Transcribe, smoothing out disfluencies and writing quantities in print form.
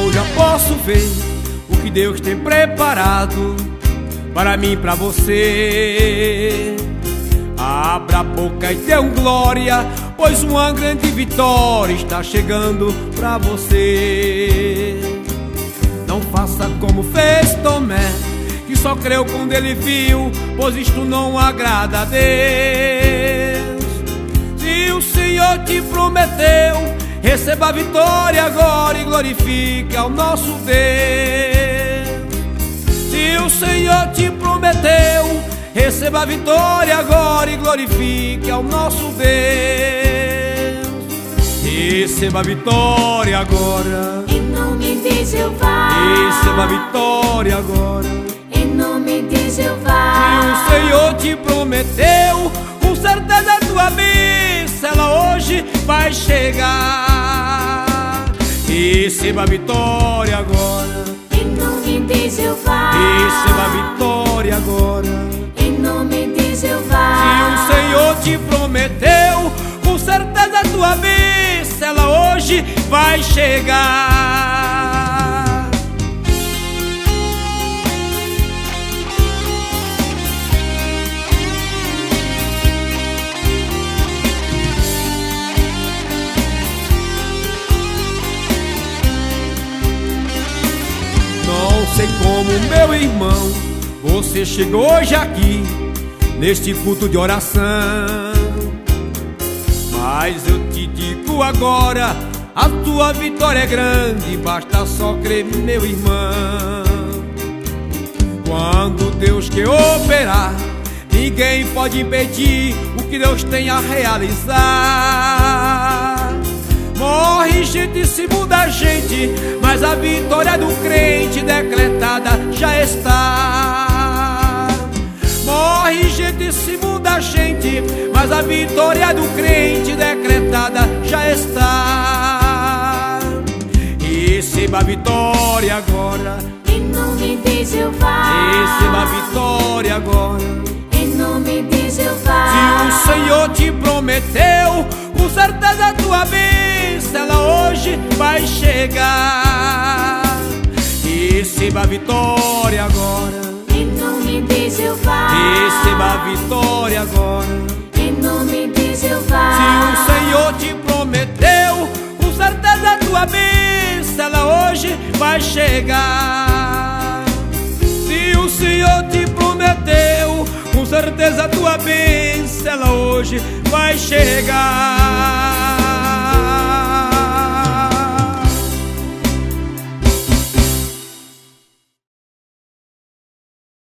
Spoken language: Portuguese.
irmão, já posso ver o que Deus tem preparado para mim e para você. Abra a boca e dê glória, pois uma grande vitória está chegando para você. Não faça como fez Tomé, que só creu quando ele viu, pois isto não agrada a Deus. Se o Senhor te prometeu, receba a vitória agora e glorifique ao nosso Deus. Se o Senhor te prometeu, receba a vitória agora e glorifique ao nosso Deus. Receba a vitória agora, em nome de Jeová. receba a vitória agora, em nome de Jeová. Se o Senhor te prometeu, com certeza a tua bênção ela hoje vai chegar. Receba a vitória agora, em nome de Jeová. receba a vitória agora, em nome de Jeová. se o Senhor te prometeu, com certeza a tua bênção ela hoje vai chegar. Não sei como, meu irmão, você chegou hoje aqui neste culto de oração, mas eu te digo agora, a tua vitória é grande, basta só crer, meu irmão. Quando Deus quer operar, ninguém pode impedir o que Deus tem a realizar. Morre gente e se muda gente, mas a vitória do crente decretada já está. Morre gente e se muda gente, mas a vitória do crente decretada já está. Receba a vitória agora, em nome de Jeová. receba a vitória agora, em nome de Jeová. se o Senhor te prometeu, com certeza a tua bênção ela hoje vai chegar. Receba a vitória agora, em nome de Jeová. receba a vitória agora, em nome de Jeová. se o Senhor te prometeu, com certeza a tua bênção ela hoje vai chegar. Se o Senhor te prometeu, com certeza a tua bênção ela hoje vai chegar.